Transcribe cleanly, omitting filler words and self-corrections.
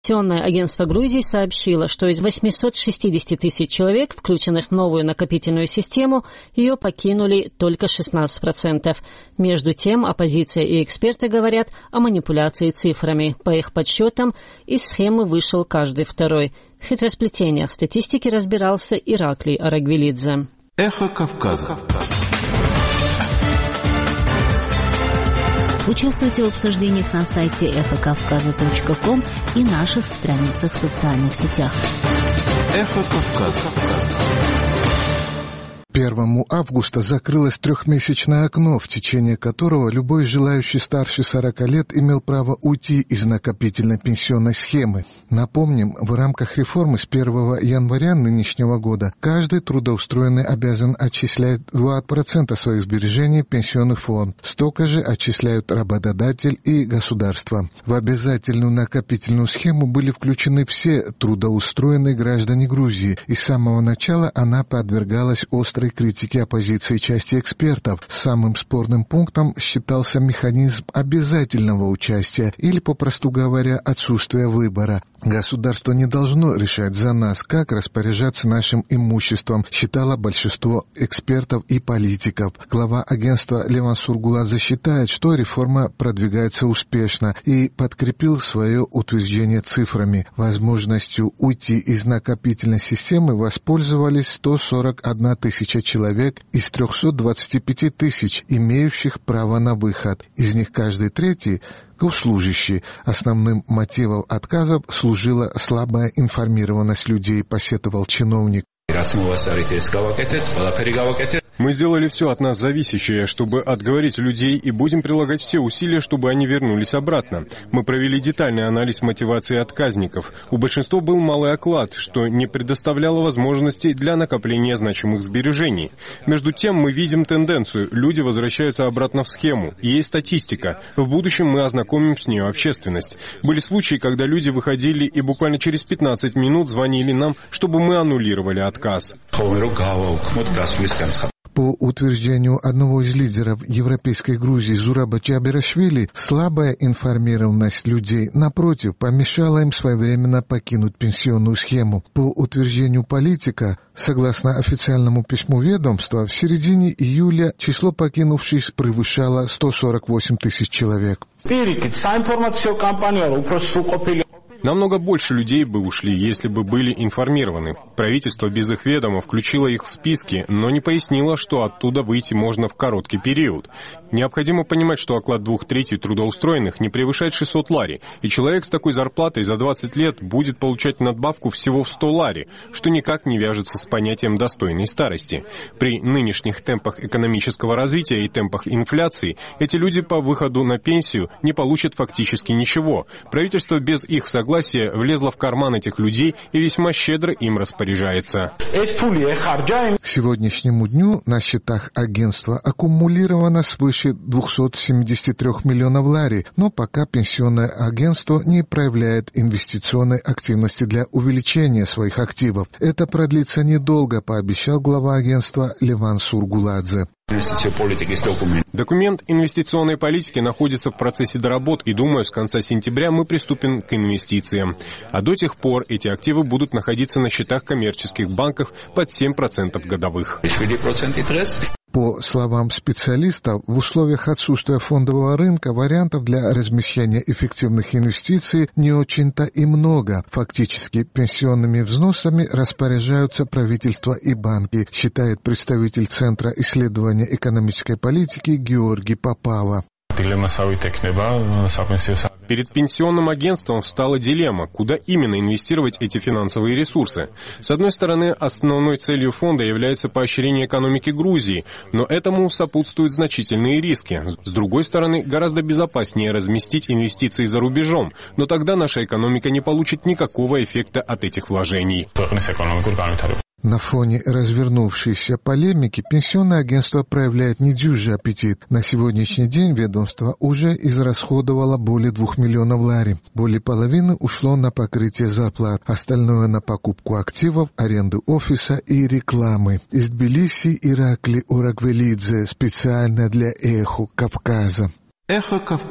Пенсионное агентство Грузии сообщило, что из 860 тысяч человек, включенных в новую накопительную систему, ее покинули только 16%. Между тем, оппозиция и эксперты говорят о манипуляции цифрами. По их подсчетам, из схемы вышел каждый второй. В хитросплетениях статистики разбирался Ираклий Арагвелидзе. Эхо Кавказа. Участвуйте в обсуждениях на сайте эхокавказа.ком и наших страницах в социальных сетях. Эхо Кавказа. 1 августа закрылось трехмесячное окно, в течение которого любой желающий старше 40 лет имел право уйти из накопительной пенсионной схемы. Напомним, в рамках реформы с 1 января нынешнего года каждый трудоустроенный обязан отчислять 2% своих сбережений в пенсионный фонд. Столько же отчисляют работодатель и государство. В обязательную накопительную схему были включены все трудоустроенные граждане Грузии, и с самого начала она подвергалась острой критики оппозиции части экспертов. Самым спорным пунктом считался механизм обязательного участия или, попросту говоря, отсутствие выбора. Государство не должно решать за нас, как распоряжаться нашим имуществом, считало большинство экспертов и политиков. Глава агентства Леван Сургуладзе считает, что реформа продвигается успешно, и подкрепил свое утверждение цифрами. Возможностью уйти из накопительной системы воспользовались 141 тысяча человек из 325 тысяч, имеющих право на выход. Из них каждый третий – госслужащие. Основным мотивом отказов служила слабая информированность людей, посетовал чиновник. Мы сделали все от нас зависящее, чтобы отговорить людей, и будем прилагать все усилия, чтобы они вернулись обратно. Мы провели детальный анализ мотивации отказников. У большинства был малый оклад, что не предоставляло возможностей для накопления значимых сбережений. Между тем мы видим тенденцию. Люди возвращаются обратно в схему. И есть статистика. В будущем мы ознакомим с ней общественность. Были случаи, когда люди выходили и буквально через 15 минут звонили нам, чтобы мы аннулировали отказ. По утверждению одного из лидеров европейской Грузии Зураба Чабирашвили, слабая информированность людей, напротив, помешала им своевременно покинуть пенсионную схему. По утверждению политика, согласно официальному письму ведомства, в середине июля число покинувших превышало 148 тысяч человек. Намного больше людей бы ушли, если бы были информированы. Правительство без их ведома включило их в списки, но не пояснило, что оттуда выйти можно в короткий период. Необходимо понимать, что оклад 2/3 трудоустроенных не превышает 600 лари, и человек с такой зарплатой за 20 лет будет получать надбавку всего в 100 лари, что никак не вяжется с понятием достойной старости. При нынешних темпах экономического развития и темпах инфляции эти люди по выходу на пенсию не получат фактически ничего. Правительство без их согласия влезло в карман этих людей и весьма щедро им распоряжается. К сегодняшнему дню на счетах агентства аккумулировано свыше 273 миллионов лари, но пока пенсионное агентство не проявляет инвестиционной активности для увеличения своих активов. Это продлится недолго, пообещал глава агентства Леван Сургуладзе. Документ инвестиционной политики находится в процессе доработки, и, думаю, с конца сентября мы приступим к инвестициям. А до тех пор эти активы будут находиться на счетах коммерческих банков под 7% годовых. По словам специалистов, в условиях отсутствия фондового рынка вариантов для размещения эффективных инвестиций не очень-то и много. Фактически пенсионными взносами распоряжаются правительство и банки, считает представитель Центра исследования экономической политики Георгий Попава. Перед пенсионным агентством встала дилемма, куда именно инвестировать эти финансовые ресурсы. С одной стороны, основной целью фонда является поощрение экономики Грузии, но этому сопутствуют значительные риски. С другой стороны, гораздо безопаснее разместить инвестиции за рубежом, но тогда наша экономика не получит никакого эффекта от этих вложений. На фоне развернувшейся полемики пенсионное агентство проявляет недюжий аппетит. На сегодняшний день ведомство уже израсходовало более 2 миллионов лари. Более половины ушло на покрытие зарплат, остальное на покупку активов, аренду офиса и рекламы. Из Тбилиси Ираклий Арагвелидзе специально для Эхо Кавказа. Эхо Кавказа.